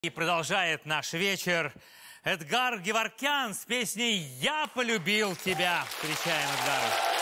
И продолжает наш вечер Эдгар Геворкян с песней «Я полюбил тебя». Встречаем Эдгара.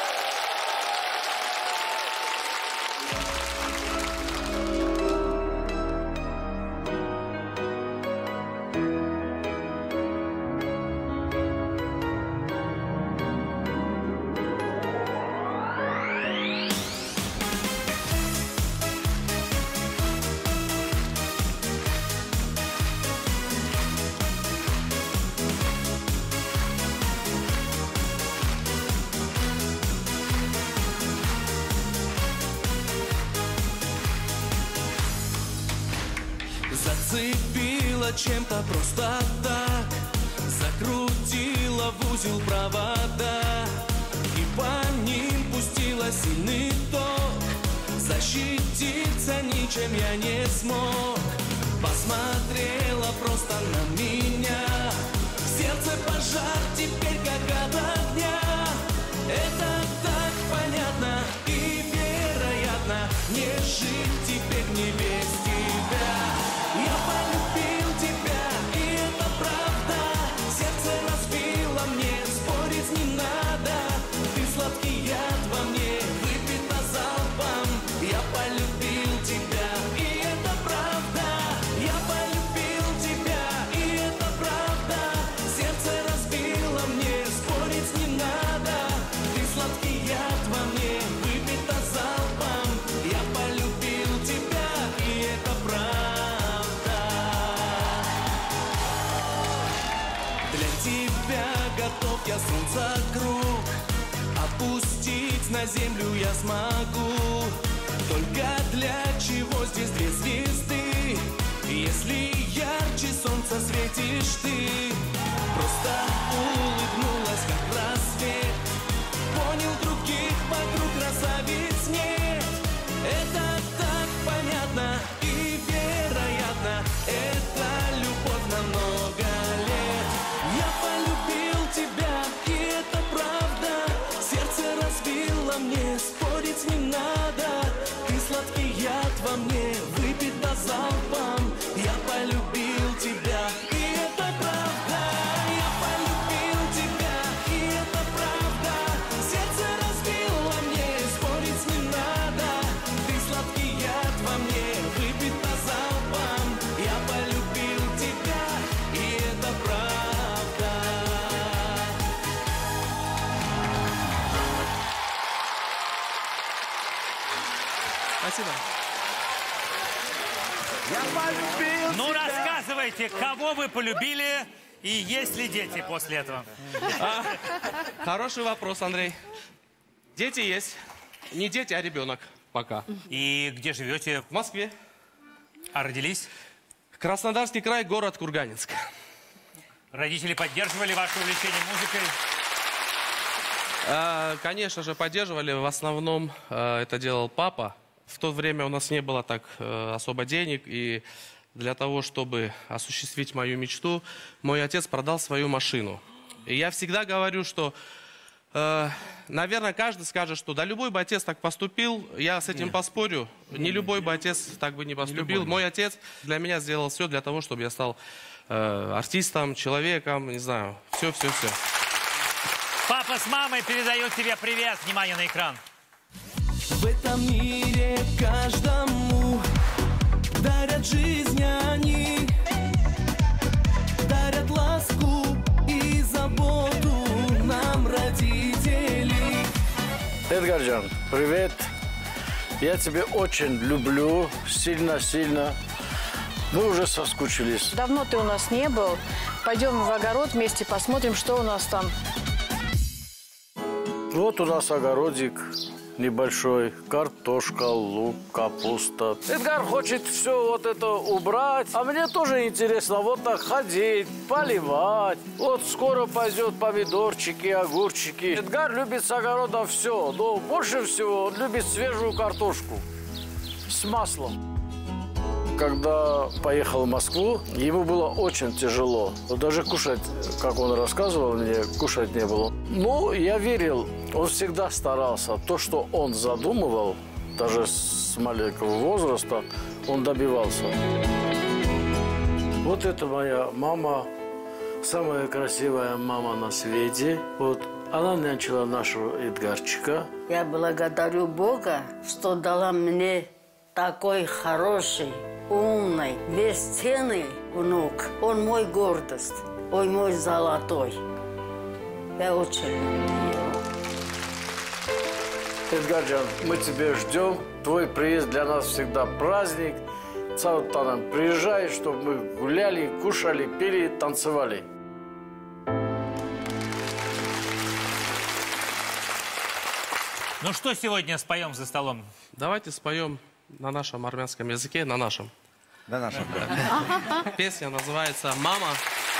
Зацепила чем-то просто так, закрутила в узел провода и по ним пустила сильный ток. Защититься ничем я не смог. Посмотрела просто на меня, в сердце пожар теперь как от огня. Это так понятно и вероятно, не жить теперь не без тебя. Я полюбил тебя, и это правда. Сердце разбило мне, спорить не надо. Ты сладкий яд во мне, выпит залпом. Я полюбил тебя, и это правда. Я полюбил тебя, и это правда. Сердце разбило мне, спорить не надо. Ты сладкий яд во мне, выпит залпом. Я полюбил тебя, и это правда. Готов я солнца круг, опустить на землю я смогу. Только для чего здесь две звезды, если ярче солнца светишь ты? Просто улыбнулась как рассвет, понял других вокруг красавиц нет. Это так понятно и вероятно, это любовь на много лет. Я полюбил тебя, и это правда. Сердце разбило мне, спорить не надо. Ты сладкий яд во мне, выпит до залпом. Я полюбил тебя, и это правда. Я полюбил тебя, и это правда. Сердце разбило мне, спорить не надо. Ты сладкий яд во мне, выпит до залпом. Я полюбил тебя, и это правда. Спасибо. Я полюбил Ну, тебя. рассказывайте, кого вы полюбили и есть ли дети после этого? Хороший вопрос, Андрей. Дети есть. Не дети, а ребенок пока. И где живете? В Москве. А родились? Краснодарский край, город Курганинск. Родители поддерживали ваше увлечение музыкой? Конечно же, поддерживали. В основном это делал папа. В то время у нас не было так особо денег. И для того, чтобы осуществить мою мечту, мой отец продал свою машину. И я всегда говорю, что, наверное, каждый скажет, что да, любой бы отец так поступил. Я с этим поспорю. Не любой бы отец так бы не поступил. Мой отец для меня сделал все для того, чтобы я стал артистом, человеком, не знаю, все. Папа с мамой передают тебе привет. Внимание на экран. В этом мире каждому дарят жизнь они, дарят ласку и заботу нам, родители. Эдгарджан, привет. Я тебя очень люблю, сильно-сильно. Мы уже соскучились. Давно ты у нас не был. Пойдем в огород вместе посмотрим, что у нас там. Вот у нас огородик небольшой. Картошка, лук, капуста. Эдгар хочет все вот это убрать. А мне тоже интересно вот так ходить, поливать. Вот скоро пойдет помидорчики, огурчики. Эдгар любит с огорода все. Но больше всего он любит свежую картошку с маслом. Когда поехал в Москву, ему было очень тяжело. Даже кушать, как он рассказывал мне, кушать не было. Но я верил, он всегда старался. То, что он задумывал, даже с маленького возраста, он добивался. Вот это моя мама, самая красивая мама на свете. Вот она нянчила нашего Эдгарчика. Я благодарю Бога, что дала мне такой хороший, умный, бесценный внук. Он мой гордость, ой, мой золотой. Я очень люблю его. Эдгарджан, мы тебя ждем. Твой приезд для нас всегда праздник. Саутанам, приезжай, чтобы мы гуляли, кушали, пели, танцевали. Ну что сегодня споем за столом? Давайте споем на нашем армянском языке, на нашем. На нашем, да. Песня называется «Мама».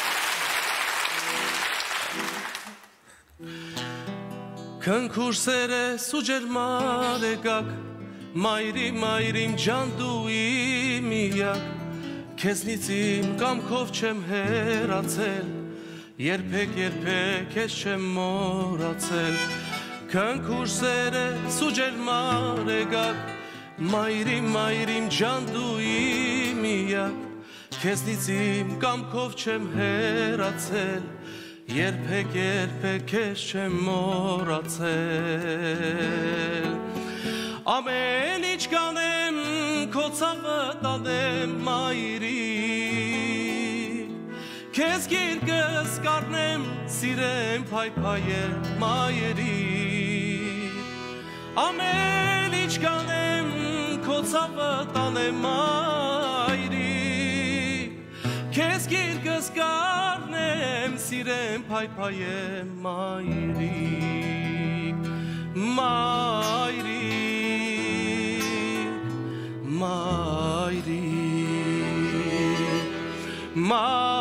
Քնքուր սերը սուջերմար եկակ Մայրիմ ջան դու իմ միակ Քեզնից իմ կամքով չեմ հեռացել Երբեք ես չեմ մոռացել Քնքուր սերը սուջերմար եկակ Մայրիմ ջան դու իմ միակ Քեզնից իմ կամքով չեմ հեռացել Երբեք ես չեմ մոռացել Ամեն ինչ կանեմ քո ցավը տանեմ մայրիկ Քեզ գիրկս կառնեմ սիրեմ փայփայեմ մայրիկ Ամեն ինչ կանեմ քո ցավը տանեմ մայրիկ Քեզ գիրկս կառնեմ սիրեմ փայփայեմ մայրիկ Մայրիկ